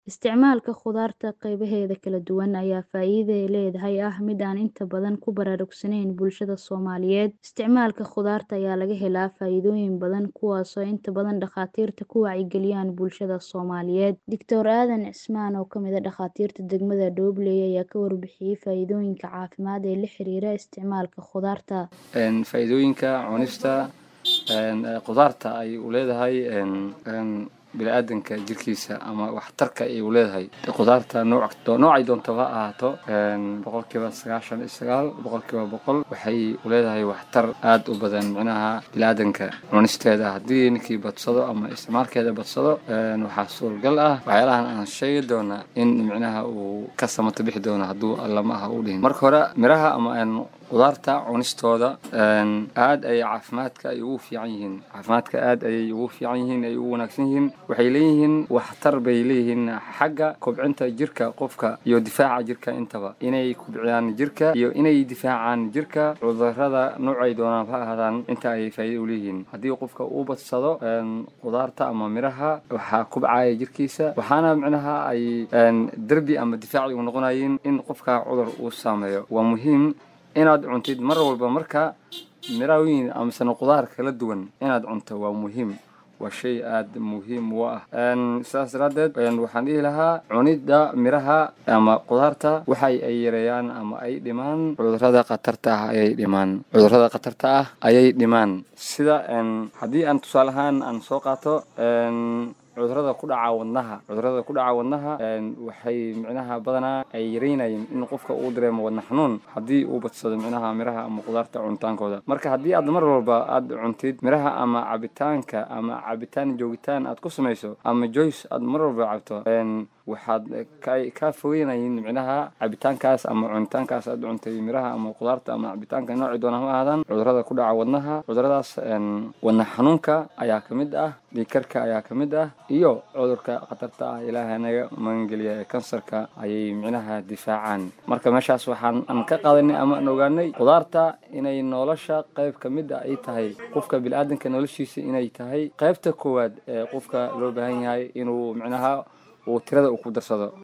Isticmaalka khudaarta qaybaheeda kala duwan ayaa faa'iido leedahay mid aan inta badan ku baraarugsanayn bulshada Soomaaliyeed. Isticmaalka khudaarta ayaa laga helaa faa'iidooyin badan kuwaasoo inta badan dhakhaatiirta ku wacyigeliyaan bulshada Soomaaliyeed. Dr. Aadan Cismaan oo ka mid ah dhakhaatiirta degmada Doobley ayaa ka warbixiyay faa'iidooyinka caafimaad ee la xiriira isticmaalka khudaarta. Faa'iidooyinka cunista khudaarta ay u leedahay bini'aadanka jirkiisa ama waxtarka ay u leedahay khudaarta noocay doonto ha ahaato boqolkiiba 99 boqolkiiba 100 waxay u leedahay waxtar aad u badan micnaha bini'aadanka cunisteeda haddii ninkii badsado ama isticmaalkeeda badsado waxaa suuragal ah waxyaalahan aan sheegi doona in micnaha uu ka samato bixi doono hadduu allama aha u dhihin. Marka hore miraha ama khudaarta cunistooda aad ay caafimaadka ay ugu fiican yihiin ay ugu wanaagsan yihiin waxay leeyihiin waxtar bay leeyihiin xagga kobcinta jirka qofka iyo difaaca jirka intaba inay kobciyaan jirka iyo inay difaacaan jirka cudurrada noocay doonaan ha ahaadaan inta ay faa'iido u leeyihiin haddii qofka uu badsado khudaarta ama miraha waxaa kobcaya jirkiisa waxaana micnaha ay darbi ama difaaci u noqonayeen in qofka cudur uu saameeyo. Waa muhiim inaad cuntid mar walba marka mirooyin ama khudaar kala duwan inaad cunto waa muhiim waa shay aad muhiim u ah sidaas daraadeed waxaan dhihi lahaa cunida miraha ama khudaarta waxay ay yareeyaan ama ay dhimaan cudurrada khatarta ah ayay dhimaan sida haddii aan tusaale ahaan aan soo qaato cudurrada ku dhaca wadnaha waxay micnaha badanaa ay yareynayeen in qofka uu dareemo wadna xanuun haddii uu badsado micnaha miraha ama khudaarta cuntaankooda. Marka haddii aad mar walba aad cuntid miraha ama cabitaan joogitaan aad ku samayso ama joyce aad mar walba cabto waxaad ka fogeynayeen micnaha cabitaankaas ama cunitaankaas aad cuntay miraha ama khudaarta ama cabitaanka nooci doona ha ahaadaan cudurrada ku dhaca wadnaha cudurradaas wadna xanuunka ayaa ka mid ah dhiigkarka ayaa ka mid ah iyo cudurka khatarta ah ilaahay naga magangeliya ee kansarka ayay micnaha difaacaan. Marka meeshaas waxaan ka qaadanay ama aan ogaanay khudaarta inay nolosha qayb ka mid ah ay tahay qofka bini'aadanka noloshiisa inay tahay qaybta koowaad ee qofka loo baahan yahay inuu micnaha uu tirada ku darsado.